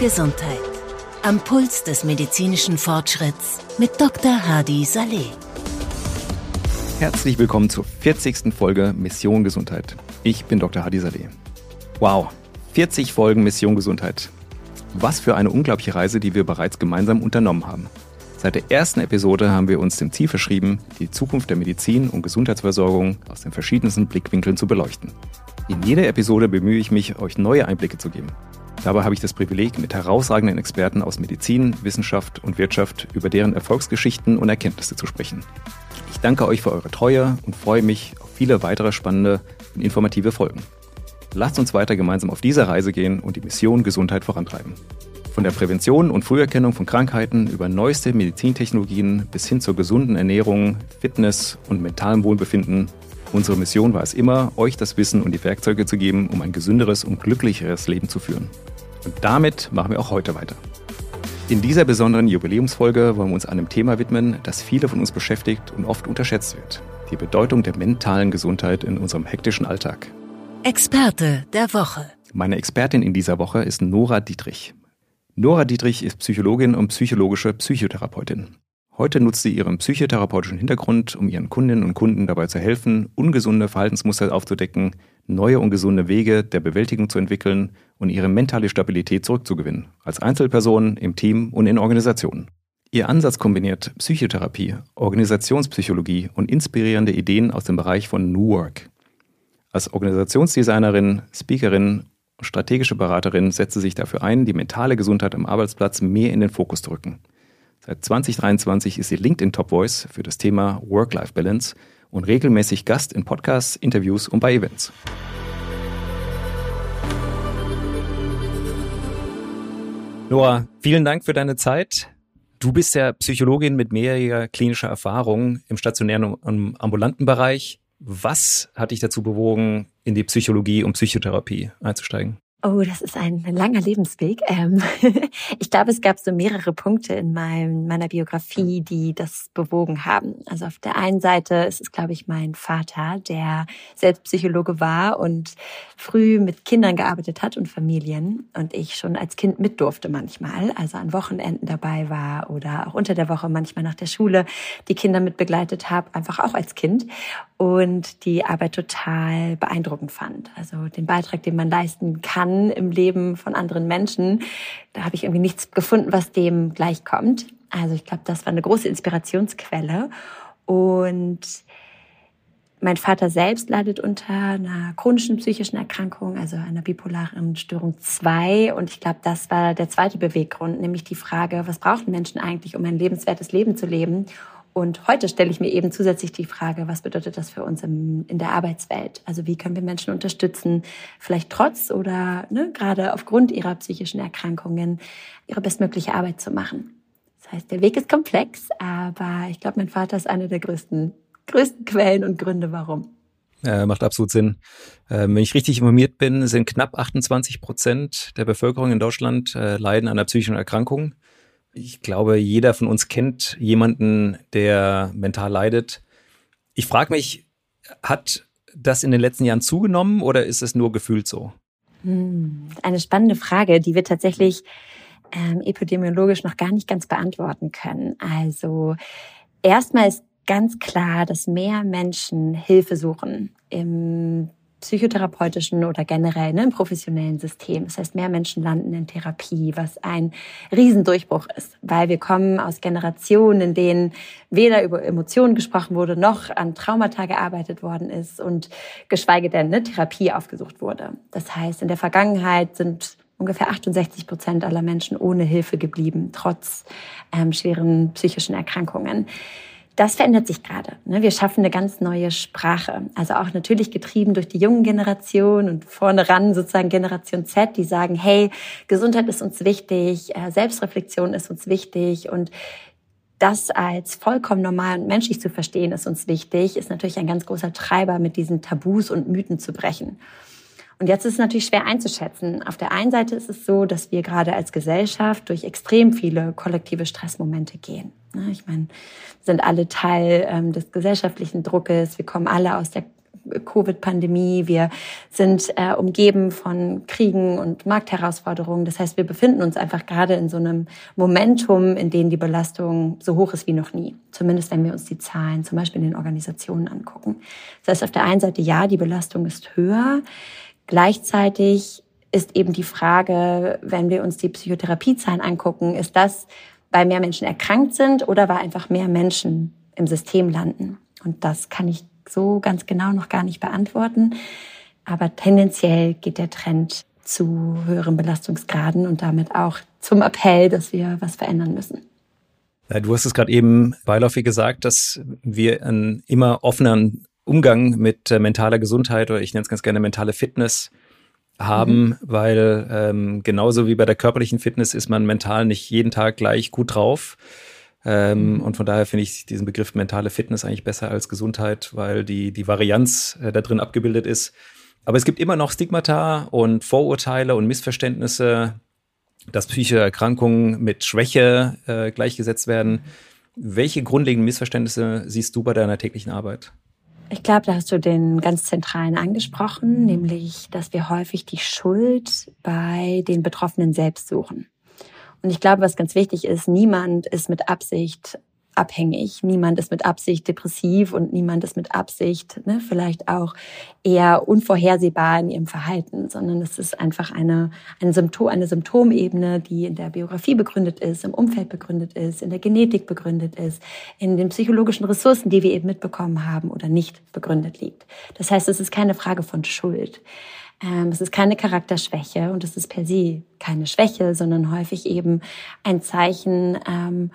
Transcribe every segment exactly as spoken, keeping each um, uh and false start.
Gesundheit. Am Puls des medizinischen Fortschritts mit Doktor Hadi Saleh. Herzlich willkommen zur vierzigsten Folge Mission Gesundheit. Ich bin Doktor Hadi Saleh. Wow, vierzig Folgen Mission Gesundheit. Was für eine unglaubliche Reise, die wir bereits gemeinsam unternommen haben. Seit der ersten Episode haben wir uns dem Ziel verschrieben, die Zukunft der Medizin und Gesundheitsversorgung aus den verschiedensten Blickwinkeln zu beleuchten. In jeder Episode bemühe ich mich, euch neue Einblicke zu geben. Dabei habe ich das Privileg, mit herausragenden Experten aus Medizin, Wissenschaft und Wirtschaft über deren Erfolgsgeschichten und Erkenntnisse zu sprechen. Ich danke euch für eure Treue und freue mich auf viele weitere spannende und informative Folgen. Lasst uns weiter gemeinsam auf diese Reise gehen und die Mission Gesundheit vorantreiben. Von der Prävention und Früherkennung von Krankheiten über neueste Medizintechnologien bis hin zur gesunden Ernährung, Fitness und mentalem Wohlbefinden. Unsere Mission war es immer, euch das Wissen und die Werkzeuge zu geben, um ein gesünderes und glücklicheres Leben zu führen. Und damit machen wir auch heute weiter. In dieser besonderen Jubiläumsfolge wollen wir uns einem Thema widmen, das viele von uns beschäftigt und oft unterschätzt wird. Die Bedeutung der mentalen Gesundheit in unserem hektischen Alltag. Experte der Woche. Meine Expertin in dieser Woche ist Nora Dietrich. Nora Dietrich ist Psychologin und psychologische Psychotherapeutin. Heute nutzt sie ihren psychotherapeutischen Hintergrund, um ihren Kundinnen und Kunden dabei zu helfen, ungesunde Verhaltensmuster aufzudecken, neue und gesunde Wege der Bewältigung zu entwickeln und ihre mentale Stabilität zurückzugewinnen, als Einzelperson, im Team und in Organisationen. Ihr Ansatz kombiniert Psychotherapie, Organisationspsychologie und inspirierende Ideen aus dem Bereich von New Work. Als Organisationsdesignerin, Speakerin und strategische Beraterin setzt sie sich dafür ein, die mentale Gesundheit am Arbeitsplatz mehr in den Fokus zu rücken. Seit zwanzig dreiundzwanzig ist sie LinkedIn Top Voice für das Thema Work-Life-Balance und regelmäßig Gast in Podcasts, Interviews und bei Events. Nora, vielen Dank für deine Zeit. Du bist ja Psychologin mit mehrjähriger klinischer Erfahrung im stationären und ambulanten Bereich. Was hat dich dazu bewogen, in die Psychologie und Psychotherapie einzusteigen? Oh, das ist ein langer Lebensweg. Ähm, ich glaube, es gab so mehrere Punkte in meinem, meiner Biografie, die das bewogen haben. Also auf der einen Seite ist es, glaube ich, mein Vater, der selbst Psychologe war und früh mit Kindern gearbeitet hat und Familien. Und ich schon als Kind mit durfte manchmal, also an Wochenenden dabei war oder auch unter der Woche manchmal nach der Schule die Kinder mit begleitet habe, einfach auch als Kind. Und die Arbeit total beeindruckend fand. Also den Beitrag, den man leisten kann im Leben von anderen Menschen, da habe ich irgendwie nichts gefunden, was dem gleichkommt. Also ich glaube, das war eine große Inspirationsquelle. Und mein Vater selbst leidet unter einer chronischen psychischen Erkrankung, also einer bipolaren Störung zwei. Und ich glaube, das war der zweite Beweggrund, nämlich die Frage, was brauchen Menschen eigentlich, um ein lebenswertes Leben zu leben? Und heute stelle ich mir eben zusätzlich die Frage, was bedeutet das für uns im, in der Arbeitswelt? Also wie können wir Menschen unterstützen, vielleicht trotz oder ne, gerade aufgrund ihrer psychischen Erkrankungen ihre bestmögliche Arbeit zu machen? Das heißt, der Weg ist komplex, aber ich glaube, mein Vater ist eine der größten, größten Quellen und Gründe, warum. Äh, macht absolut Sinn. Äh, wenn ich richtig informiert bin, sind knapp achtundzwanzig Prozent der Bevölkerung in Deutschland äh, leiden an einer psychischen Erkrankung. Ich glaube, jeder von uns kennt jemanden, der mental leidet. Ich frage mich, hat das in den letzten Jahren zugenommen oder ist es nur gefühlt so? Hm, eine spannende Frage, die wir tatsächlich ähm, epidemiologisch noch gar nicht ganz beantworten können. Also erstmal ist ganz klar, dass mehr Menschen Hilfe suchen im psychotherapeutischen oder generell ne, im professionellen System. Das heißt, mehr Menschen landen in Therapie, was ein Riesendurchbruch ist, weil wir kommen aus Generationen, in denen weder über Emotionen gesprochen wurde, noch an Traumata gearbeitet worden ist und geschweige denn ne, Therapie aufgesucht wurde. Das heißt, in der Vergangenheit sind ungefähr achtundsechzig Prozent aller Menschen ohne Hilfe geblieben, trotz ähm, schweren psychischen Erkrankungen. Das verändert sich gerade. Wir schaffen eine ganz neue Sprache. Also auch natürlich getrieben durch die jungen Generation und vorne ran sozusagen Generation Z, die sagen, hey, Gesundheit ist uns wichtig, Selbstreflexion ist uns wichtig und das als vollkommen normal und menschlich zu verstehen ist uns wichtig, ist natürlich ein ganz großer Treiber, mit diesen Tabus und Mythen zu brechen. Und jetzt ist es natürlich schwer einzuschätzen. Auf der einen Seite ist es so, dass wir gerade als Gesellschaft durch extrem viele kollektive Stressmomente gehen. Ich meine, wir sind alle Teil des gesellschaftlichen Druckes. Wir kommen alle aus der Covid-Pandemie, wir sind äh, umgeben von Kriegen und Marktherausforderungen. Das heißt, wir befinden uns einfach gerade in so einem Momentum, in dem die Belastung so hoch ist wie noch nie. Zumindest wenn wir uns die Zahlen zum Beispiel in den Organisationen angucken. Das heißt, auf der einen Seite, ja, die Belastung ist höher. Gleichzeitig ist eben die Frage, wenn wir uns die Psychotherapiezahlen angucken, ist das, weil mehr Menschen erkrankt sind oder weil einfach mehr Menschen im System landen? Und das kann ich so ganz genau noch gar nicht beantworten. Aber tendenziell geht der Trend zu höheren Belastungsgraden und damit auch zum Appell, dass wir was verändern müssen. Du hast es gerade eben beiläufig gesagt, dass wir einen immer offeneren Umgang mit mentaler Gesundheit, oder ich nenne es ganz gerne mentale Fitness, haben, mhm. weil ähm, genauso wie bei der körperlichen Fitness ist man mental nicht jeden Tag gleich gut drauf. Ähm, mhm. Und von daher finde ich diesen Begriff mentale Fitness eigentlich besser als Gesundheit, weil die, die Varianz äh, da drin abgebildet ist. Aber es gibt immer noch Stigmata und Vorurteile und Missverständnisse, dass psychische Erkrankungen mit Schwäche äh, gleichgesetzt werden. Welche grundlegenden Missverständnisse siehst du bei deiner täglichen Arbeit? Ich glaube, da hast du den ganz zentralen angesprochen, nämlich, dass wir häufig die Schuld bei den Betroffenen selbst suchen. Und ich glaube, was ganz wichtig ist, niemand ist mit Absicht abhängig, niemand ist mit Absicht depressiv und niemand ist mit Absicht ne, vielleicht auch eher unvorhersehbar in ihrem Verhalten, sondern es ist einfach eine, eine, Symptom, eine Symptomebene, die in der Biografie begründet ist, im Umfeld begründet ist, in der Genetik begründet ist, in den psychologischen Ressourcen, die wir eben mitbekommen haben oder nicht begründet liegt. Das heißt, es ist keine Frage von Schuld. Ähm, es ist keine Charakterschwäche und es ist per se keine Schwäche, sondern häufig eben ein Zeichen ähm,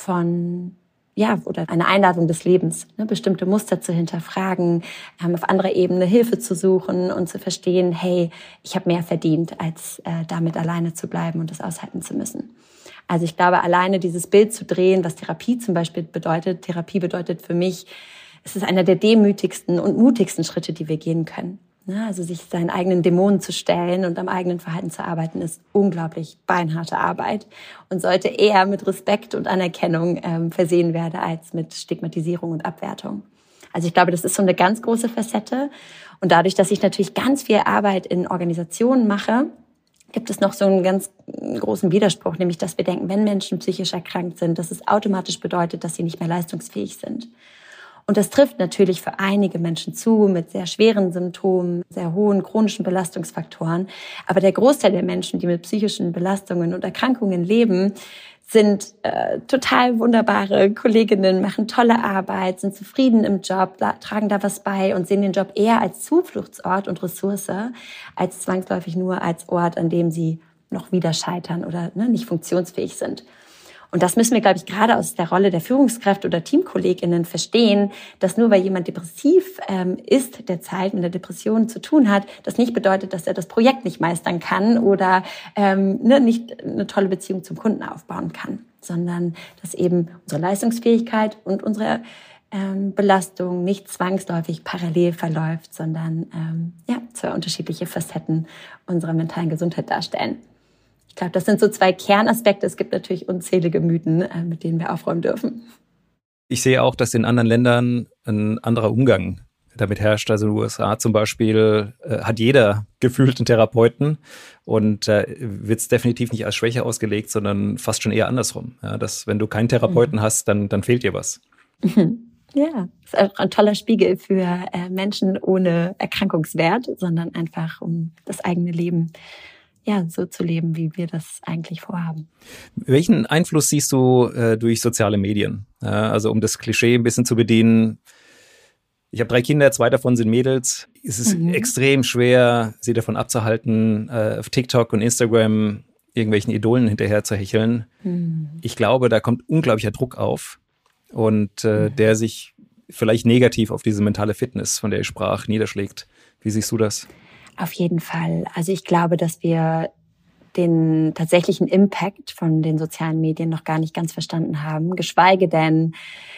von ja, oder eine Einladung des Lebens, ne, bestimmte Muster zu hinterfragen, ähm, auf anderer Ebene Hilfe zu suchen und zu verstehen, hey, ich habe mehr verdient, als äh, damit alleine zu bleiben und das aushalten zu müssen. Also ich glaube, alleine dieses Bild zu drehen, was Therapie zum Beispiel bedeutet, Therapie bedeutet für mich, es ist einer der demütigsten und mutigsten Schritte, die wir gehen können. Also sich seinen eigenen Dämonen zu stellen und am eigenen Verhalten zu arbeiten, ist unglaublich beinharte Arbeit und sollte eher mit Respekt und Anerkennung ähm, versehen werden als mit Stigmatisierung und Abwertung. Also ich glaube, das ist so eine ganz große Facette. Und dadurch, dass ich natürlich ganz viel Arbeit in Organisationen mache, gibt es noch so einen ganz großen Widerspruch, nämlich dass wir denken, wenn Menschen psychisch erkrankt sind, dass es automatisch bedeutet, dass sie nicht mehr leistungsfähig sind. Und das trifft natürlich für einige Menschen zu mit sehr schweren Symptomen, sehr hohen chronischen Belastungsfaktoren. Aber der Großteil der Menschen, die mit psychischen Belastungen und Erkrankungen leben, sind äh, total wunderbare Kolleginnen, machen tolle Arbeit, sind zufrieden im Job, da, tragen da was bei und sehen den Job eher als Zufluchtsort und Ressource, als zwangsläufig nur als Ort, an dem sie noch wieder scheitern oder ne, nicht funktionsfähig sind. Und das müssen wir, glaube ich, gerade aus der Rolle der Führungskräfte oder TeamkollegInnen verstehen, dass nur weil jemand depressiv ähm, ist, der Zeit mit der Depression zu tun hat, das nicht bedeutet, dass er das Projekt nicht meistern kann oder ähm, ne, nicht eine tolle Beziehung zum Kunden aufbauen kann, sondern dass eben unsere Leistungsfähigkeit und unsere ähm, Belastung nicht zwangsläufig parallel verläuft, sondern ähm, ja, zwei unterschiedliche Facetten unserer mentalen Gesundheit darstellen. Ich glaube, das sind so zwei Kernaspekte. Es gibt natürlich unzählige Mythen, mit denen wir aufräumen dürfen. Ich sehe auch, dass in anderen Ländern ein anderer Umgang damit herrscht. Also in den U S A zum Beispiel äh, hat jeder gefühlt einen Therapeuten und äh, wird es definitiv nicht als Schwäche ausgelegt, sondern fast schon eher andersrum. Ja, dass wenn du keinen Therapeuten mhm. hast, dann, dann fehlt dir was. Mhm. Ja, das ist auch ein toller Spiegel für äh, Menschen ohne Erkrankungswert, sondern einfach um das eigene Leben ja, so zu leben, wie wir das eigentlich vorhaben. Welchen Einfluss siehst du äh, durch soziale Medien? Ja, also um das Klischee ein bisschen zu bedienen. Ich habe drei Kinder, zwei davon sind Mädels. Es ist mhm. extrem schwer, sie davon abzuhalten, äh, auf TikTok und Instagram irgendwelchen Idolen hinterher zu hecheln. Mhm. Ich glaube, da kommt unglaublicher Druck auf und äh, mhm. der sich vielleicht negativ auf diese mentale Fitness, von der ich sprach, niederschlägt. Wie siehst du das? Auf jeden Fall. Also ich glaube, dass wir den tatsächlichen Impact von den sozialen Medien noch gar nicht ganz verstanden haben, geschweige denn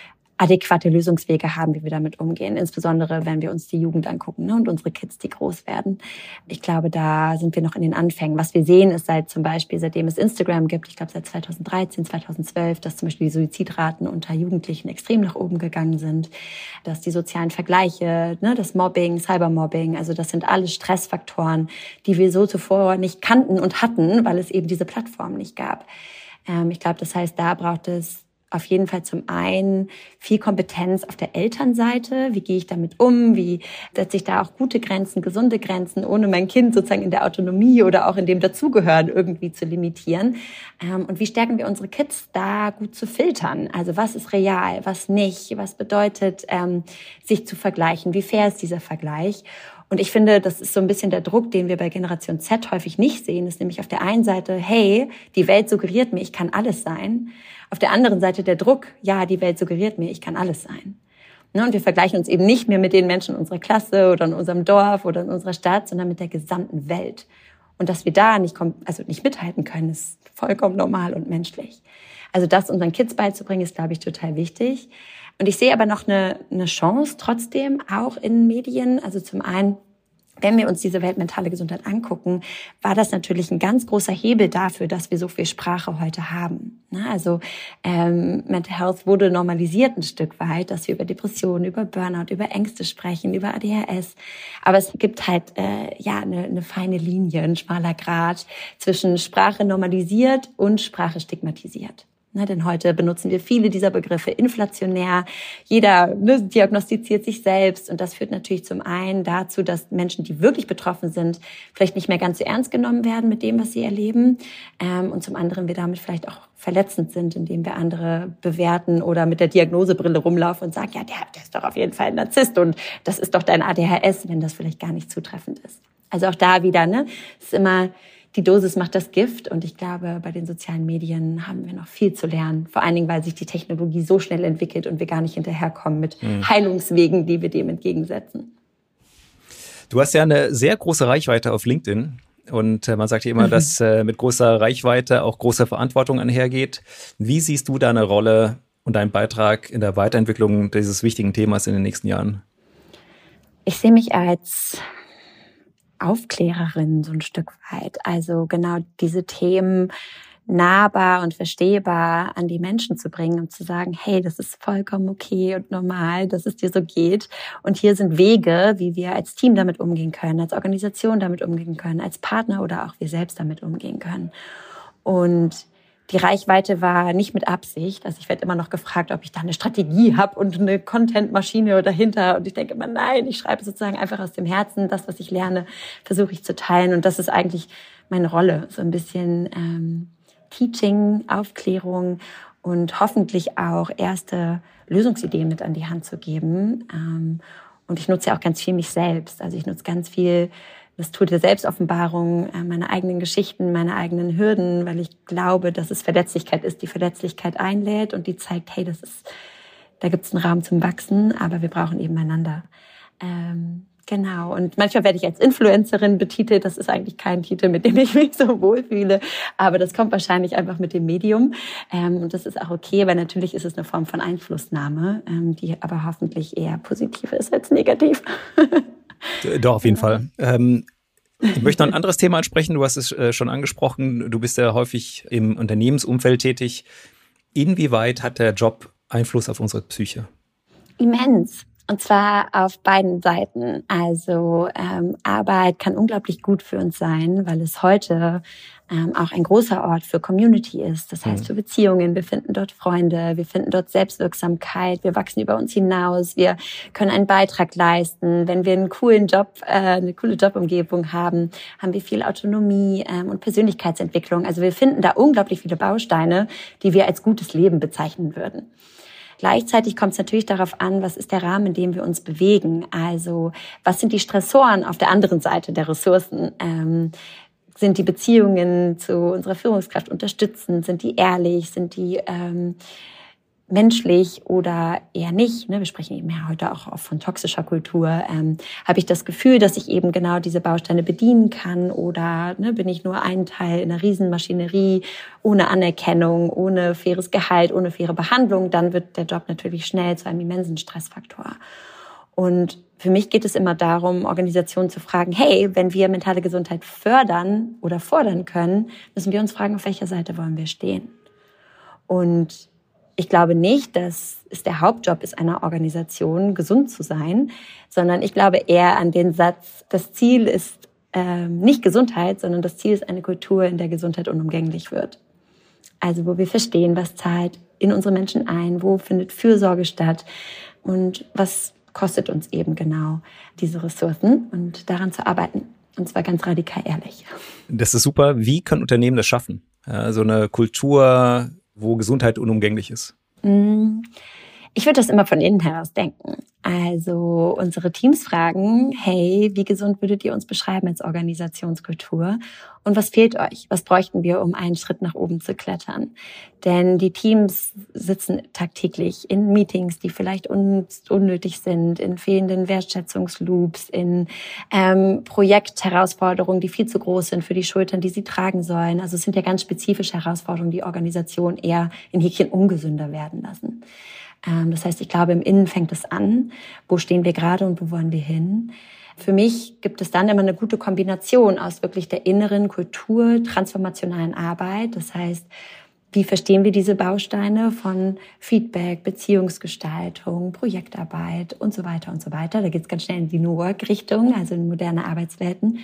adäquate Lösungswege haben, wie wir damit umgehen. Insbesondere, wenn wir uns die Jugend angucken, ne, und unsere Kids, die groß werden. Ich glaube, da sind wir noch in den Anfängen. Was wir sehen, ist seit zum Beispiel, seitdem es Instagram gibt, ich glaube seit zweitausenddreizehn, zweitausendzwölf, dass zum Beispiel die Suizidraten unter Jugendlichen extrem nach oben gegangen sind, dass die sozialen Vergleiche, ne, das Mobbing, Cybermobbing, also das sind alles Stressfaktoren, die wir so zuvor nicht kannten und hatten, weil es eben diese Plattform nicht gab. Ähm, ich glaube, das heißt, da braucht es auf jeden Fall zum einen viel Kompetenz auf der Elternseite. Wie gehe ich damit um? Wie setze ich da auch gute Grenzen, gesunde Grenzen, ohne mein Kind sozusagen in der Autonomie oder auch in dem Dazugehören irgendwie zu limitieren? Und wie stärken wir unsere Kids da gut zu filtern? Also was ist real, was nicht? Was bedeutet, sich zu vergleichen? Wie fair ist dieser Vergleich? Und ich finde, das ist so ein bisschen der Druck, den wir bei Generation Z häufig nicht sehen, ist nämlich auf der einen Seite, hey, die Welt suggeriert mir, ich kann alles sein. Auf der anderen Seite der Druck, ja, die Welt suggeriert mir, ich kann alles sein. Und wir vergleichen uns eben nicht mehr mit den Menschen in unserer Klasse oder in unserem Dorf oder in unserer Stadt, sondern mit der gesamten Welt. Und dass wir da nicht, also nicht mithalten können, ist vollkommen normal und menschlich. Also das unseren Kids beizubringen, ist, glaube ich, total wichtig. Und ich sehe aber noch eine, eine Chance trotzdem auch in Medien. Also zum einen, wenn wir uns diese weltmentale Gesundheit angucken, war das natürlich ein ganz großer Hebel dafür, dass wir so viel Sprache heute haben. Also ähm, Mental Health wurde normalisiert ein Stück weit, dass wir über Depressionen, über Burnout, über Ängste sprechen, über A D H S. Aber es gibt halt äh, ja eine, eine feine Linie, ein schmaler Grat zwischen Sprache normalisiert und Sprache stigmatisiert. Ne, denn heute benutzen wir viele dieser Begriffe inflationär. Jeder ne, diagnostiziert sich selbst. Und das führt natürlich zum einen dazu, dass Menschen, die wirklich betroffen sind, vielleicht nicht mehr ganz so ernst genommen werden mit dem, was sie erleben. Ähm, und zum anderen wir damit vielleicht auch verletzend sind, indem wir andere bewerten oder mit der Diagnosebrille rumlaufen und sagen, ja, der, der ist doch auf jeden Fall ein Narzisst und das ist doch dein A D H S, wenn das vielleicht gar nicht zutreffend ist. Also auch da wieder, ne, es ist immer... Die Dosis macht das Gift und ich glaube, bei den sozialen Medien haben wir noch viel zu lernen. Vor allen Dingen, weil sich die Technologie so schnell entwickelt und wir gar nicht hinterherkommen mit mhm. Heilungswegen, die wir dem entgegensetzen. Du hast ja eine sehr große Reichweite auf LinkedIn und man sagt ja immer, mhm. dass mit großer Reichweite auch große Verantwortung einhergeht. Wie siehst du deine Rolle und deinen Beitrag in der Weiterentwicklung dieses wichtigen Themas in den nächsten Jahren? Ich sehe mich als Aufklärerin so ein Stück weit. Also genau diese Themen nahbar und verstehbar an die Menschen zu bringen und zu sagen, hey, das ist vollkommen okay und normal, dass es dir so geht. Und hier sind Wege, wie wir als Team damit umgehen können, als Organisation damit umgehen können, als Partner oder auch wir selbst damit umgehen können. Und die Reichweite war nicht mit Absicht. Also ich werde immer noch gefragt, ob ich da eine Strategie habe und eine Content-Maschine dahinter. Und ich denke immer, nein, ich schreibe sozusagen einfach aus dem Herzen. Das, was ich lerne, versuche ich zu teilen. Und das ist eigentlich meine Rolle. So ein bisschen ähm, Teaching, Aufklärung und hoffentlich auch erste Lösungsideen mit an die Hand zu geben. Ähm, und ich nutze ja auch ganz viel mich selbst. Also ich nutze ganz viel das Tool der Selbstoffenbarung, meine eigenen Geschichten, meine eigenen Hürden, weil ich glaube, dass es Verletzlichkeit ist, die Verletzlichkeit einlädt und die zeigt, hey, das ist, da gibt es einen Raum zum Wachsen, aber wir brauchen eben einander. Ähm, genau. Und manchmal werde ich als Influencerin betitelt. Das ist eigentlich kein Titel, mit dem ich mich so wohlfühle, aber das kommt wahrscheinlich einfach mit dem Medium. Ähm, und das ist auch okay, weil natürlich ist es eine Form von Einflussnahme, ähm, die aber hoffentlich eher positiv ist als negativ. Doch, auf jeden Fall. Ähm, ich möchte noch ein anderes Thema ansprechen. Du hast es äh, schon angesprochen. Du bist ja häufig im Unternehmensumfeld tätig. Inwieweit hat der Job Einfluss auf unsere Psyche? Immens. Und zwar auf beiden Seiten. Also ähm, Arbeit kann unglaublich gut für uns sein, weil es heute ähm, auch ein großer Ort für Community ist. Das heißt für Beziehungen. Wir finden dort Freunde, wir finden dort Selbstwirksamkeit, wir wachsen über uns hinaus, wir können einen Beitrag leisten. Wenn wir einen coolen Job, äh, eine coole Jobumgebung haben, haben wir viel Autonomie ähm, und Persönlichkeitsentwicklung. Also wir finden da unglaublich viele Bausteine, die wir als gutes Leben bezeichnen würden. Gleichzeitig kommt es natürlich darauf an, was ist der Rahmen, in dem wir uns bewegen. Also was sind die Stressoren auf der anderen Seite der Ressourcen? Ähm, sind die Beziehungen zu unserer Führungskraft unterstützend? Sind die ehrlich? Sind die ähm, menschlich oder eher nicht, ne, wir sprechen eben ja heute auch oft von toxischer Kultur, ähm, habe ich das Gefühl, dass ich eben genau diese Bausteine bedienen kann oder ne, bin ich nur ein Teil in einer Riesenmaschinerie ohne Anerkennung, ohne faires Gehalt, ohne faire Behandlung, dann wird der Job natürlich schnell zu einem immensen Stressfaktor. Und für mich geht es immer darum, Organisationen zu fragen, hey, wenn wir mentale Gesundheit fördern oder fordern können, müssen wir uns fragen, auf welcher Seite wollen wir stehen. Und ich glaube nicht, dass es der Hauptjob ist einer Organisation, gesund zu sein, sondern ich glaube eher an den Satz, das Ziel ist ähm, nicht Gesundheit, sondern das Ziel ist eine Kultur, in der Gesundheit unumgänglich wird. Also wo wir verstehen, was zahlt in unsere Menschen ein, wo findet Fürsorge statt und was kostet uns eben genau diese Ressourcen und daran zu arbeiten. Und zwar ganz radikal ehrlich. Das ist super. Wie können Unternehmen das schaffen? Ja, so eine Kultur, wo Gesundheit unumgänglich ist? Ich würde das immer von innen heraus denken. Also unsere Teams fragen, hey, wie gesund würdet ihr uns beschreiben als Organisationskultur? Und was fehlt euch? Was bräuchten wir, um einen Schritt nach oben zu klettern? Denn die Teams sitzen tagtäglich in Meetings, die vielleicht un- unnötig sind, in fehlenden Wertschätzungsloops, in ähm, Projektherausforderungen, die viel zu groß sind für die Schultern, die sie tragen sollen. Also es sind ja ganz spezifische Herausforderungen, die Organisation eher in Häkchen ungesünder werden lassen. Das heißt, ich glaube, im Innen fängt es an. Wo stehen wir gerade und wo wollen wir hin? Für mich gibt es dann immer eine gute Kombination aus wirklich der inneren Kultur, transformationalen Arbeit. Das heißt, wie verstehen wir diese Bausteine von Feedback, Beziehungsgestaltung, Projektarbeit und so weiter und so weiter. Da geht es ganz schnell in die New Work-Richtung, also in moderne Arbeitswelten.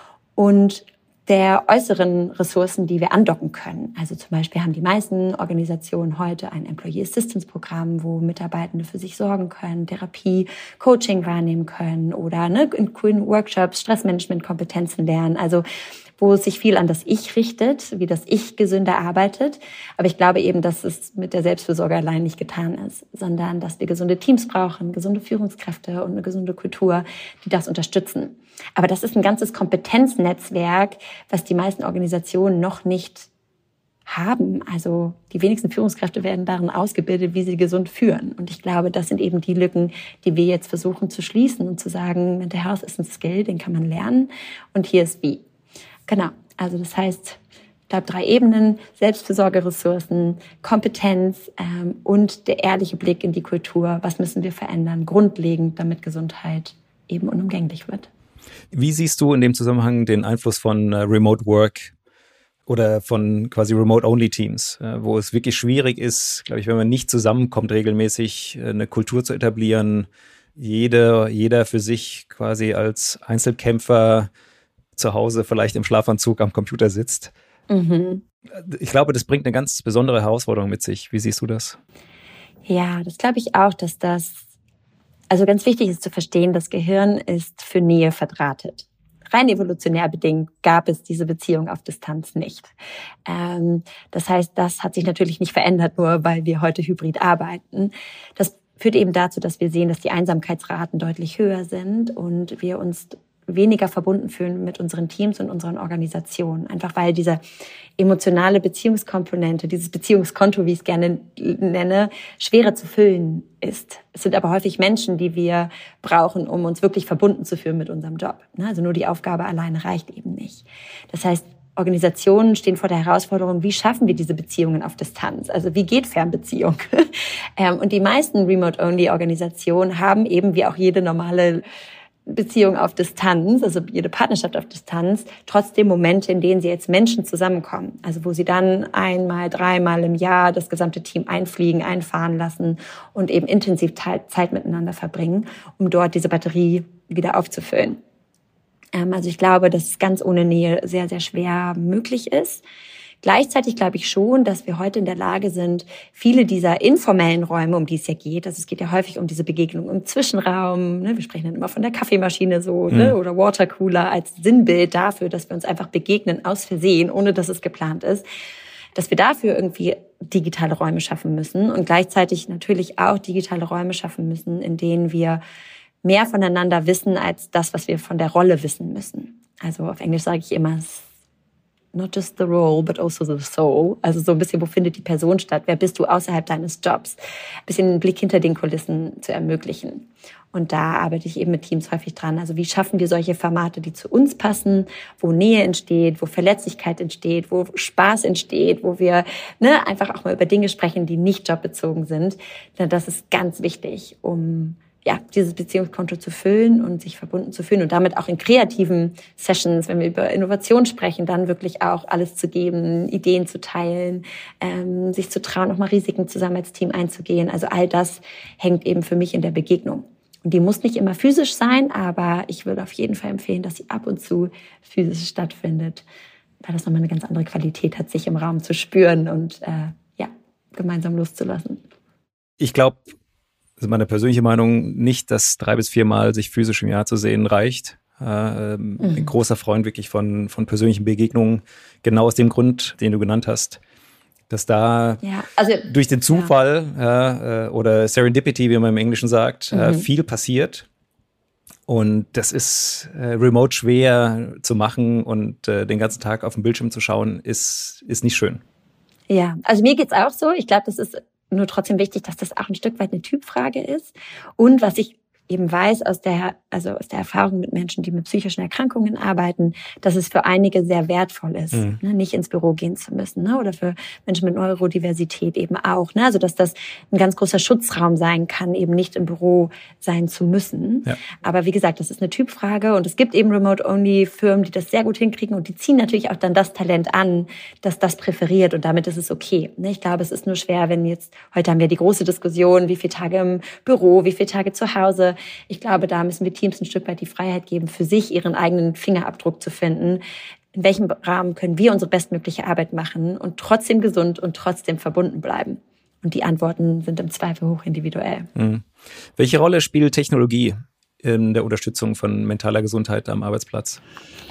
Und der äußeren Ressourcen, die wir andocken können. Also zum Beispiel haben die meisten Organisationen heute ein Employee Assistance Programm, wo Mitarbeitende für sich sorgen können, Therapie, Coaching wahrnehmen können oder ne, in coolen Workshops Stressmanagement-Kompetenzen lernen. Also wo es sich viel an das Ich richtet, wie das Ich gesünder arbeitet. Aber ich glaube eben, dass es mit der Selbstfürsorge allein nicht getan ist, sondern dass wir gesunde Teams brauchen, gesunde Führungskräfte und eine gesunde Kultur, die das unterstützen. Aber das ist ein ganzes Kompetenznetzwerk, was die meisten Organisationen noch nicht haben. Also die wenigsten Führungskräfte werden darin ausgebildet, wie sie gesund führen. Und ich glaube, das sind eben die Lücken, die wir jetzt versuchen zu schließen und zu sagen, Mental Health ist ein Skill, den kann man lernen und hier ist wie. Genau, also das heißt, ich glaube, drei Ebenen, Selbstfürsorgeressourcen, Kompetenz ähm, und der ehrliche Blick in die Kultur. Was müssen wir verändern, grundlegend, damit Gesundheit eben unumgänglich wird. Wie siehst du in dem Zusammenhang den Einfluss von äh, Remote Work oder von quasi Remote-Only-Teams, äh, wo es wirklich schwierig ist, glaube ich, wenn man nicht zusammenkommt, regelmäßig äh, eine Kultur zu etablieren, jeder, jeder für sich quasi als Einzelkämpfer zu Hause vielleicht im Schlafanzug am Computer sitzt. Mhm. Ich glaube, das bringt eine ganz besondere Herausforderung mit sich. Wie siehst du das? Ja, das glaube ich auch, dass das, also ganz wichtig ist zu verstehen, das Gehirn ist für Nähe verdrahtet. Rein evolutionär bedingt gab es diese Beziehung auf Distanz nicht. Ähm, das heißt, das hat sich natürlich nicht verändert, nur weil wir heute hybrid arbeiten. Das führt eben dazu, dass wir sehen, dass die Einsamkeitsraten deutlich höher sind und wir uns weniger verbunden fühlen mit unseren Teams und unseren Organisationen. Einfach weil diese emotionale Beziehungskomponente, dieses Beziehungskonto, wie ich es gerne nenne, schwerer zu füllen ist. Es sind aber häufig Menschen, die wir brauchen, um uns wirklich verbunden zu fühlen mit unserem Job. Also nur die Aufgabe alleine reicht eben nicht. Das heißt, Organisationen stehen vor der Herausforderung, wie schaffen wir diese Beziehungen auf Distanz? Also wie geht Fernbeziehung? Und die meisten Remote-Only-Organisationen haben eben, wie auch jede normale Beziehung auf Distanz, also jede Partnerschaft auf Distanz, trotzdem Momente, in denen sie jetzt Menschen zusammenkommen. Also wo sie dann einmal, dreimal im Jahr das gesamte Team einfliegen, einfahren lassen und eben intensiv Zeit miteinander verbringen, um dort diese Batterie wieder aufzufüllen. Also ich glaube, dass es ganz ohne Nähe sehr, sehr schwer möglich ist. Gleichzeitig glaube ich schon, dass wir heute in der Lage sind, viele dieser informellen Räume, um die es ja geht, also es geht ja häufig um diese Begegnung im Zwischenraum, ne, wir sprechen dann immer von der Kaffeemaschine so, mhm. ne, oder Watercooler als Sinnbild dafür, dass wir uns einfach begegnen aus Versehen, ohne dass es geplant ist, dass wir dafür irgendwie digitale Räume schaffen müssen und gleichzeitig natürlich auch digitale Räume schaffen müssen, in denen wir mehr voneinander wissen als das, was wir von der Rolle wissen müssen. Also auf Englisch sage ich immer not just the role, but also the soul. Also so ein bisschen, wo findet die Person statt? Wer bist du außerhalb deines Jobs? Ein bisschen einen Blick hinter den Kulissen zu ermöglichen. Und da arbeite ich eben mit Teams häufig dran. Also wie schaffen wir solche Formate, die zu uns passen, wo Nähe entsteht, wo Verletzlichkeit entsteht, wo Spaß entsteht, wo wir ne, einfach auch mal über Dinge sprechen, die nicht jobbezogen sind. Das ist ganz wichtig, um ja, dieses Beziehungskonto zu füllen und sich verbunden zu fühlen und damit auch in kreativen Sessions, wenn wir über Innovation sprechen, dann wirklich auch alles zu geben, Ideen zu teilen, ähm, sich zu trauen, auch mal Risiken zusammen als Team einzugehen. Also all das hängt eben für mich in der Begegnung. Und die muss nicht immer physisch sein, aber ich würde auf jeden Fall empfehlen, dass sie ab und zu physisch stattfindet, weil das nochmal eine ganz andere Qualität hat, sich im Raum zu spüren und äh, ja, gemeinsam loszulassen. Ich glaube, das ist meine persönliche Meinung, nicht, dass drei bis viermal sich physisch im Jahr zu sehen reicht. Äh, mhm. Ein großer Freund wirklich von, von persönlichen Begegnungen, genau aus dem Grund, den du genannt hast, dass da ja, also, durch den Zufall ja. äh, oder Serendipity, wie man im Englischen sagt, mhm. äh, viel passiert. Und das ist äh, remote schwer zu machen und äh, den ganzen Tag auf dem Bildschirm zu schauen, ist, ist nicht schön. Ja, also mir geht's auch so. Ich glaube, das ist nur trotzdem wichtig, dass das auch ein Stück weit eine Typfrage ist. Und was ich eben weiß aus der, also aus der Erfahrung mit Menschen, die mit psychischen Erkrankungen arbeiten, dass es für einige sehr wertvoll ist, mhm. ne, nicht ins Büro gehen zu müssen, ne, oder für Menschen mit Neurodiversität eben auch, ne, also dass das ein ganz großer Schutzraum sein kann, eben nicht im Büro sein zu müssen. Ja. Aber wie gesagt, das ist eine Typfrage und es gibt eben Remote-Only-Firmen, die das sehr gut hinkriegen und die ziehen natürlich auch dann das Talent an, das das präferiert und damit ist es okay. Ne, ich glaube, es ist nur schwer, wenn jetzt, heute haben wir die große Diskussion, wie viele Tage im Büro, wie viele Tage zu Hause. Ich glaube, da müssen wir Teams ein Stück weit die Freiheit geben, für sich ihren eigenen Fingerabdruck zu finden. In welchem Rahmen können wir unsere bestmögliche Arbeit machen und trotzdem gesund und trotzdem verbunden bleiben? Und die Antworten sind im Zweifel hoch individuell. Mhm. Welche Rolle spielt Technologie in der Unterstützung von mentaler Gesundheit am Arbeitsplatz?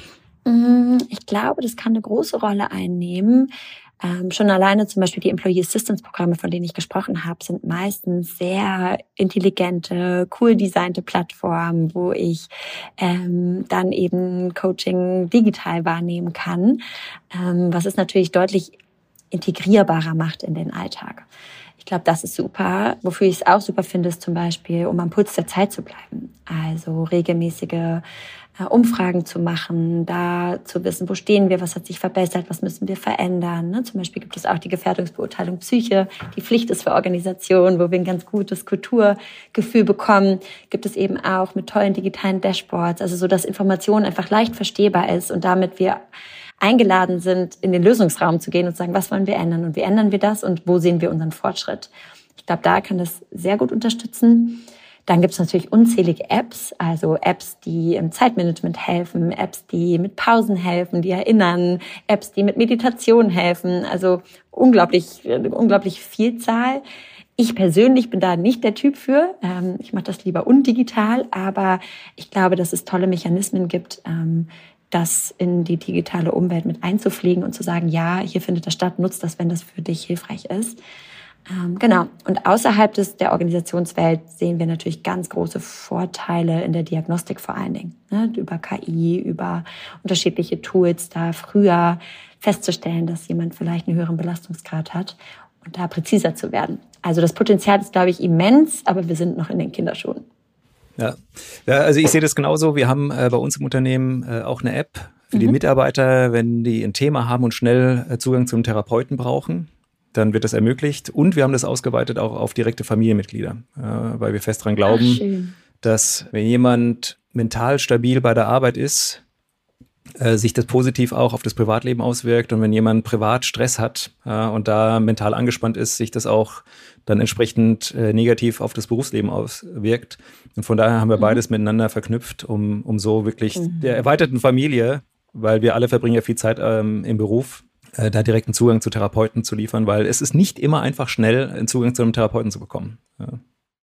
Ich glaube, das kann eine große Rolle einnehmen. Ähm, schon alleine zum Beispiel die Employee Assistance Programme, von denen ich gesprochen habe, sind meistens sehr intelligente, cool designte Plattformen, wo ich ähm, dann eben Coaching digital wahrnehmen kann, ähm, was es natürlich deutlich integrierbarer macht in den Alltag. Ich glaube, das ist super. Wofür ich es auch super finde, ist zum Beispiel, um am Puls der Zeit zu bleiben. Also regelmäßige Umfragen zu machen, da zu wissen, wo stehen wir, was hat sich verbessert, was müssen wir verändern. Ne? Zum Beispiel gibt es auch die Gefährdungsbeurteilung Psyche, die Pflicht ist für Organisationen, wo wir ein ganz gutes Kulturgefühl bekommen. Gibt es eben auch mit tollen digitalen Dashboards, also so, dass Information einfach leicht verstehbar ist und damit wir eingeladen sind, in den Lösungsraum zu gehen und zu sagen, was wollen wir ändern und wie ändern wir das und wo sehen wir unseren Fortschritt. Ich glaube, da kann das sehr gut unterstützen. Dann gibt es natürlich unzählige Apps, also Apps, die im Zeitmanagement helfen, Apps, die mit Pausen helfen, die erinnern, Apps, die mit Meditation helfen. Also unglaublich, unglaublich Vielzahl. Ich persönlich bin da nicht der Typ für. Ich mache das lieber undigital, aber ich glaube, dass es tolle Mechanismen gibt, das in die digitale Umwelt mit einzupflegen und zu sagen, ja, hier findet das statt, nutzt das, wenn das für dich hilfreich ist. Ähm, genau. Und außerhalb des, der Organisationswelt sehen wir natürlich ganz große Vorteile in der Diagnostik vor allen Dingen. Ne? Über K I, über unterschiedliche Tools, da früher festzustellen, dass jemand vielleicht einen höheren Belastungsgrad hat und da präziser zu werden. Also das Potenzial ist, glaube ich, immens, aber wir sind noch in den Kinderschuhen. Ja, ja, also ich sehe das genauso. Wir haben äh, bei uns im Unternehmen äh, auch eine App für mhm. die Mitarbeiter, wenn die ein Thema haben und schnell äh, Zugang zum Therapeuten brauchen. Dann wird das ermöglicht. Und wir haben das ausgeweitet auch auf direkte Familienmitglieder, äh, weil wir fest dran glauben, Ach, dass wenn jemand mental stabil bei der Arbeit ist, äh, sich das positiv auch auf das Privatleben auswirkt. Und wenn jemand privat Stress hat äh, und da mental angespannt ist, sich das auch dann entsprechend äh, negativ auf das Berufsleben auswirkt. Und von daher haben wir mhm. beides miteinander verknüpft, um, um so wirklich mhm. der erweiterten Familie, weil wir alle verbringen ja viel Zeit ähm, im Beruf, äh, da direkten Zugang zu Therapeuten zu liefern, weil es ist nicht immer einfach schnell, einen Zugang zu einem Therapeuten zu bekommen. Ja.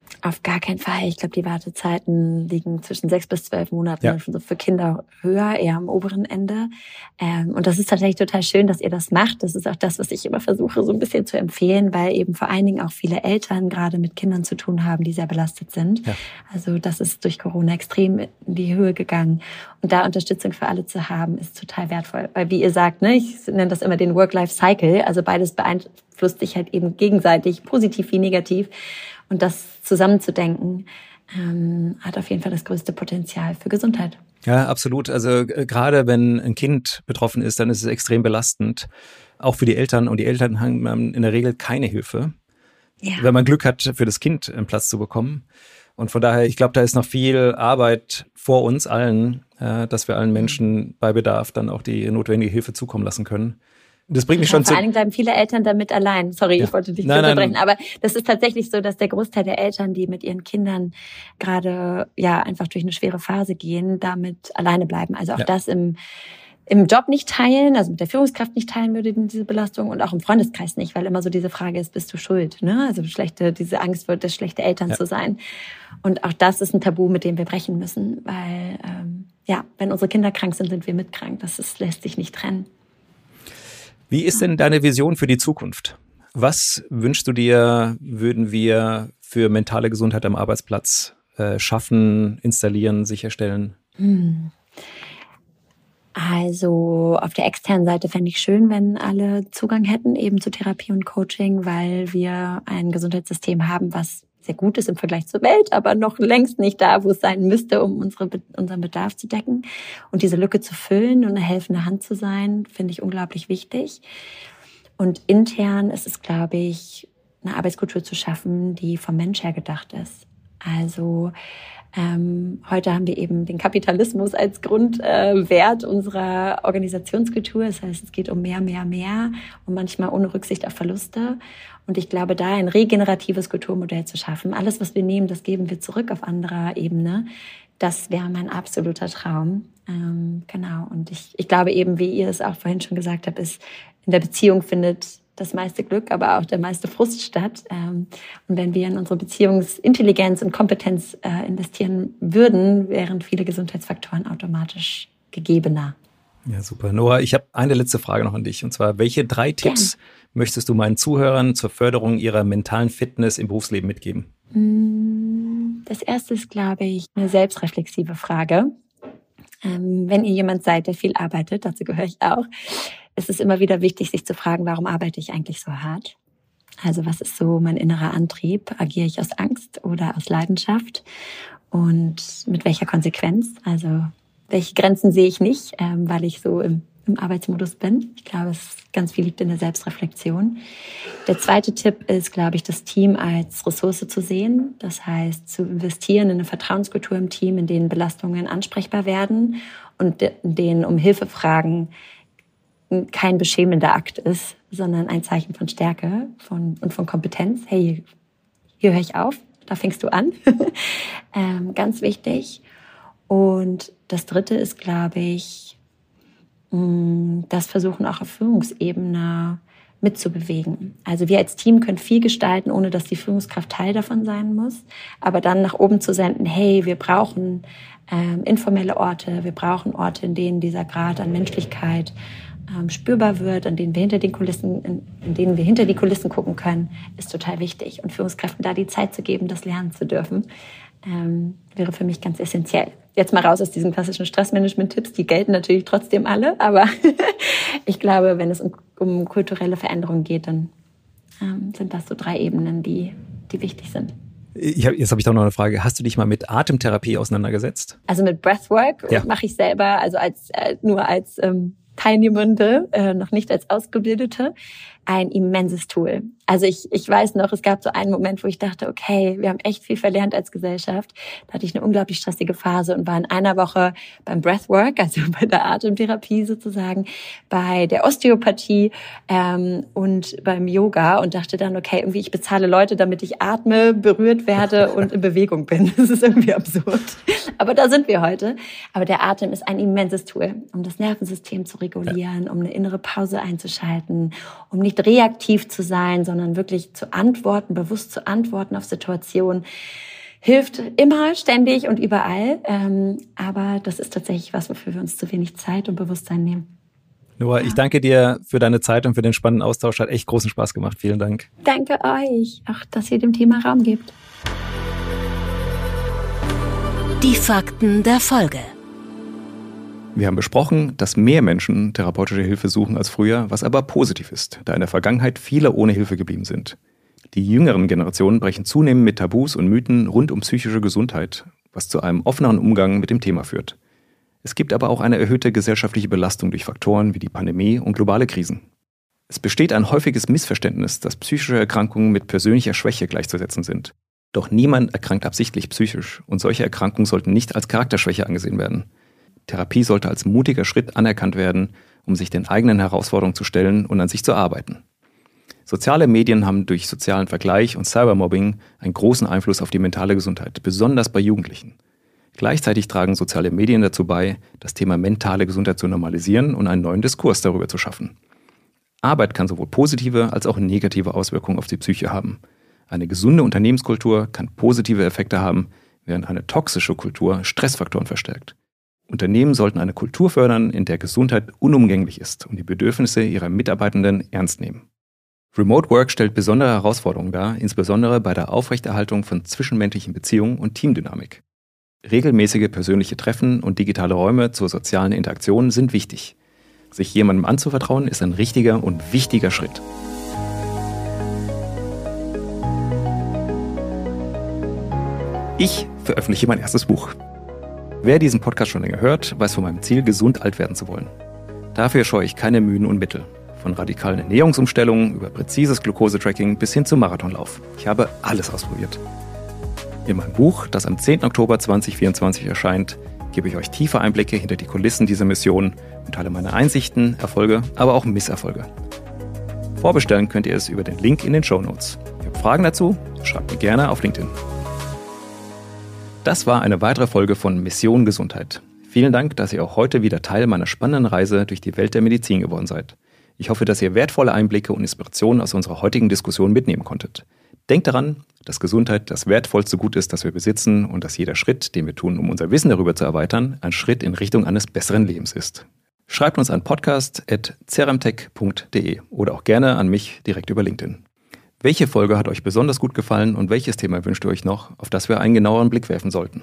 Auf gar keinen Fall. Ich glaube, die Wartezeiten liegen zwischen sechs bis zwölf Monaten. Ja. Also für Kinder höher, eher am oberen Ende. Ähm, und das ist tatsächlich total schön, dass ihr das macht. Das ist auch das, was ich immer versuche, so ein bisschen zu empfehlen, weil eben vor allen Dingen auch viele Eltern gerade mit Kindern zu tun haben, die sehr belastet sind. Ja. Also das ist durch Corona extrem in die Höhe gegangen. Und da Unterstützung für alle zu haben, ist total wertvoll. Weil wie ihr sagt, ne, ich nenne das immer den Work-Life-Cycle. Also beides beeinflusst sich halt eben gegenseitig, positiv wie negativ. Und das zusammenzudenken, ähm, hat auf jeden Fall das größte Potenzial für Gesundheit. Ja, absolut. Also äh, gerade wenn ein Kind betroffen ist, dann ist es extrem belastend. Auch für die Eltern. Und die Eltern haben in der Regel keine Hilfe, ja. wenn man Glück hat, für das Kind einen Platz zu bekommen. Und von daher, ich glaube, da ist noch viel Arbeit vor uns allen, äh, dass wir allen Menschen bei Bedarf dann auch die notwendige Hilfe zukommen lassen können. Das bringt mich ja, schon vor zu... allen Dingen bleiben viele Eltern damit allein. Sorry, ja. ich wollte dich nicht nein, unterbrechen. Nein. Aber das ist tatsächlich so, dass der Großteil der Eltern, die mit ihren Kindern gerade ja einfach durch eine schwere Phase gehen, damit alleine bleiben. Also auch ja. das im im Job nicht teilen, also mit der Führungskraft nicht teilen würde, diese Belastung, und auch im Freundeskreis nicht, weil immer so diese Frage ist, bist du schuld? Ne? Also schlechte, diese Angst wird, das schlechte Eltern ja. zu sein. Und auch das ist ein Tabu, mit dem wir brechen müssen, weil ähm, ja, wenn unsere Kinder krank sind, sind wir mitkrank. Das ist, lässt sich nicht trennen. Wie ist denn deine Vision für die Zukunft? Was wünschst du dir, würden wir für mentale Gesundheit am Arbeitsplatz äh, schaffen, installieren, sicherstellen? Hm. Also auf der externen Seite fände ich schön, wenn alle Zugang hätten eben zu Therapie und Coaching, weil wir ein Gesundheitssystem haben, was sehr gut ist im Vergleich zur Welt, aber noch längst nicht da, wo es sein müsste, um unsere, unseren Bedarf zu decken. Und diese Lücke zu füllen und eine helfende Hand zu sein, finde ich unglaublich wichtig. Und intern ist es, glaube ich, eine Arbeitskultur zu schaffen, die vom Mensch her gedacht ist. Also ähm, heute haben wir eben den Kapitalismus als Grundwert äh, unserer Organisationskultur. Das heißt, es geht um mehr, mehr, mehr und manchmal ohne Rücksicht auf Verluste. Und ich glaube, da ein regeneratives Kulturmodell zu schaffen, alles, was wir nehmen, das geben wir zurück auf anderer Ebene. Das wäre mein absoluter Traum. Ähm, genau. Und ich, ich glaube eben, wie ihr es auch vorhin schon gesagt habt, ist, in der Beziehung findet das meiste Glück, aber auch der meiste Frust statt. Und wenn wir in unsere Beziehungsintelligenz und Kompetenz investieren würden, wären viele Gesundheitsfaktoren automatisch gegebener. Ja, super. Noah, ich habe eine letzte Frage noch an dich. Und zwar, welche drei Tipps Gern. möchtest du meinen Zuhörern zur Förderung ihrer mentalen Fitness im Berufsleben mitgeben? Das erste ist, glaube ich, eine selbstreflexive Frage. Wenn ihr jemand seid, der viel arbeitet, dazu gehöre ich auch, ist es immer wieder wichtig, sich zu fragen, warum arbeite ich eigentlich so hart? Also was ist so mein innerer Antrieb? Agiere ich aus Angst oder aus Leidenschaft? Und mit welcher Konsequenz? Also welche Grenzen sehe ich nicht, ähm, weil ich so im, im Arbeitsmodus bin? Ich glaube, es ganz viel liegt in der Selbstreflexion. Der zweite Tipp ist, glaube ich, das Team als Ressource zu sehen. Das heißt, zu investieren in eine Vertrauenskultur im Team, in denen Belastungen ansprechbar werden und in denen um Hilfe fragen kein beschämender Akt ist, sondern ein Zeichen von Stärke von, und von Kompetenz. Hey, hier höre ich auf, da fängst du an. ähm, ganz wichtig. Und das Dritte ist, glaube ich, mh, das Versuchen auch auf Führungsebene mitzubewegen. Also wir als Team können viel gestalten, ohne dass die Führungskraft Teil davon sein muss. Aber dann nach oben zu senden, hey, wir brauchen ähm, informelle Orte, wir brauchen Orte, in denen dieser Grad an Menschlichkeit spürbar wird, an denen wir hinter den Kulissen, in, in denen wir hinter die Kulissen gucken können, ist total wichtig. Und Führungskräften da die Zeit zu geben, das lernen zu dürfen, ähm, wäre für mich ganz essentiell. Jetzt mal raus aus diesen klassischen Stressmanagement-Tipps, die gelten natürlich trotzdem alle, aber ich glaube, wenn es um, um kulturelle Veränderungen geht, dann ähm, sind das so drei Ebenen, die, die wichtig sind. Ich hab, jetzt habe ich doch noch eine Frage. Hast du dich mal mit Atemtherapie auseinandergesetzt? Also mit Breathwork ja. mache ich selber, also als äh, nur als ähm, Teilnehmende, äh, noch nicht als Ausgebildete, ein immenses Tool. Also ich, ich weiß noch, es gab so einen Moment, wo ich dachte, okay, wir haben echt viel verlernt als Gesellschaft. Da hatte ich eine unglaublich stressige Phase und war in einer Woche beim Breathwork, also bei der Atemtherapie sozusagen, bei der Osteopathie ähm, und beim Yoga und dachte dann, okay, irgendwie ich bezahle Leute, damit ich atme, berührt werde und in Bewegung bin. Das ist irgendwie absurd. Aber da sind wir heute. Aber der Atem ist ein immenses Tool, um das Nervensystem zu regulieren, ja. um eine innere Pause einzuschalten, um nicht reaktiv zu sein, sondern wirklich zu antworten, bewusst zu antworten auf Situationen. Hilft immer, ständig und überall. Ähm, aber das ist tatsächlich was, wofür wir uns zu wenig Zeit und Bewusstsein nehmen. Noah, ja. ich danke dir für deine Zeit und für den spannenden Austausch. Hat echt großen Spaß gemacht. Vielen Dank. Danke euch, auch dass ihr dem Thema Raum gebt. Die Fakten der Folge. Wir haben besprochen, dass mehr Menschen therapeutische Hilfe suchen als früher, was aber positiv ist, da in der Vergangenheit viele ohne Hilfe geblieben sind. Die jüngeren Generationen brechen zunehmend mit Tabus und Mythen rund um psychische Gesundheit, was zu einem offeneren Umgang mit dem Thema führt. Es gibt aber auch eine erhöhte gesellschaftliche Belastung durch Faktoren wie die Pandemie und globale Krisen. Es besteht ein häufiges Missverständnis, dass psychische Erkrankungen mit persönlicher Schwäche gleichzusetzen sind. Doch niemand erkrankt absichtlich psychisch und solche Erkrankungen sollten nicht als Charakterschwäche angesehen werden. Therapie sollte als mutiger Schritt anerkannt werden, um sich den eigenen Herausforderungen zu stellen und an sich zu arbeiten. Soziale Medien haben durch sozialen Vergleich und Cybermobbing einen großen Einfluss auf die mentale Gesundheit, besonders bei Jugendlichen. Gleichzeitig tragen soziale Medien dazu bei, das Thema mentale Gesundheit zu normalisieren und einen neuen Diskurs darüber zu schaffen. Arbeit kann sowohl positive als auch negative Auswirkungen auf die Psyche haben. Eine gesunde Unternehmenskultur kann positive Effekte haben, während eine toxische Kultur Stressfaktoren verstärkt. Unternehmen sollten eine Kultur fördern, in der Gesundheit unumgänglich ist und die Bedürfnisse ihrer Mitarbeitenden ernst nehmen. Remote Work stellt besondere Herausforderungen dar, insbesondere bei der Aufrechterhaltung von zwischenmenschlichen Beziehungen und Teamdynamik. Regelmäßige persönliche Treffen und digitale Räume zur sozialen Interaktion sind wichtig. Sich jemandem anzuvertrauen ist ein richtiger und wichtiger Schritt. Ich veröffentliche mein erstes Buch. Wer diesen Podcast schon länger hört, weiß von meinem Ziel, gesund alt werden zu wollen. Dafür scheue ich keine Mühen und Mittel. Von radikalen Ernährungsumstellungen über präzises Glukosetracking bis hin zum Marathonlauf. Ich habe alles ausprobiert. In meinem Buch, das am zehnten Oktober zweitausendvierundzwanzig erscheint, gebe ich euch tiefe Einblicke hinter die Kulissen dieser Mission und teile meine Einsichten, Erfolge, aber auch Misserfolge. Vorbestellen könnt ihr es über den Link in den Shownotes. Ihr habt Fragen dazu? Schreibt mir gerne auf LinkedIn. Das war eine weitere Folge von Mission Gesundheit. Vielen Dank, dass ihr auch heute wieder Teil meiner spannenden Reise durch die Welt der Medizin geworden seid. Ich hoffe, dass ihr wertvolle Einblicke und Inspirationen aus unserer heutigen Diskussion mitnehmen konntet. Denkt daran, dass Gesundheit das wertvollste Gut ist, das wir besitzen und dass jeder Schritt, den wir tun, um unser Wissen darüber zu erweitern, ein Schritt in Richtung eines besseren Lebens ist. Schreibt uns an podcast at ceramtech punkt de oder auch gerne an mich direkt über LinkedIn. Welche Folge hat euch besonders gut gefallen und welches Thema wünscht ihr euch noch, auf das wir einen genaueren Blick werfen sollten?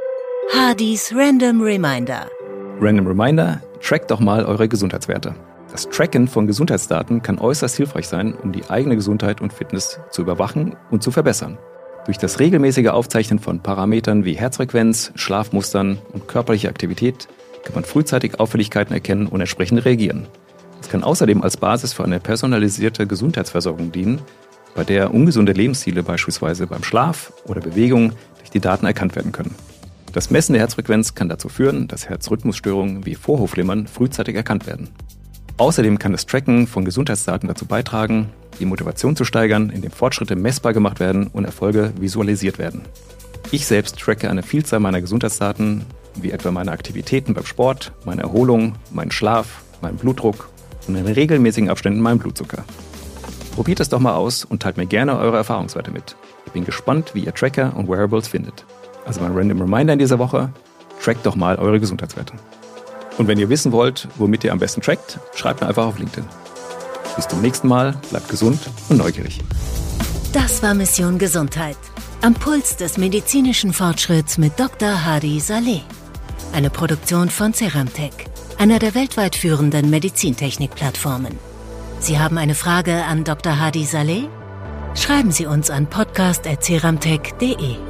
Hardys Random Reminder. Random Reminder, trackt doch mal eure Gesundheitswerte. Das Tracken von Gesundheitsdaten kann äußerst hilfreich sein, um die eigene Gesundheit und Fitness zu überwachen und zu verbessern. Durch das regelmäßige Aufzeichnen von Parametern wie Herzfrequenz, Schlafmustern und körperliche Aktivität kann man frühzeitig Auffälligkeiten erkennen und entsprechend reagieren. Es kann außerdem als Basis für eine personalisierte Gesundheitsversorgung dienen, bei der ungesunde Lebensstile beispielsweise beim Schlaf oder Bewegung durch die Daten erkannt werden können. Das Messen der Herzfrequenz kann dazu führen, dass Herzrhythmusstörungen wie Vorhofflimmern frühzeitig erkannt werden. Außerdem kann das Tracken von Gesundheitsdaten dazu beitragen, die Motivation zu steigern, indem Fortschritte messbar gemacht werden und Erfolge visualisiert werden. Ich selbst tracke eine Vielzahl meiner Gesundheitsdaten, wie etwa meine Aktivitäten beim Sport, meine Erholung, meinen Schlaf, meinen Blutdruck und in regelmäßigen Abständen meinen Blutzucker. Probiert es doch mal aus und teilt mir gerne eure Erfahrungswerte mit. Ich bin gespannt, wie ihr Tracker und Wearables findet. Also mein Random Reminder in dieser Woche, trackt doch mal eure Gesundheitswerte. Und wenn ihr wissen wollt, womit ihr am besten trackt, schreibt mir einfach auf LinkedIn. Bis zum nächsten Mal, bleibt gesund und neugierig. Das war Mission Gesundheit. Am Puls des medizinischen Fortschritts mit Doktor Hadi Saleh. Eine Produktion von Ceramtech, einer der weltweit führenden Medizintechnik-Plattformen. Sie haben eine Frage an Doktor Hadi Saleh? Schreiben Sie uns an podcast at ceramtech punkt de.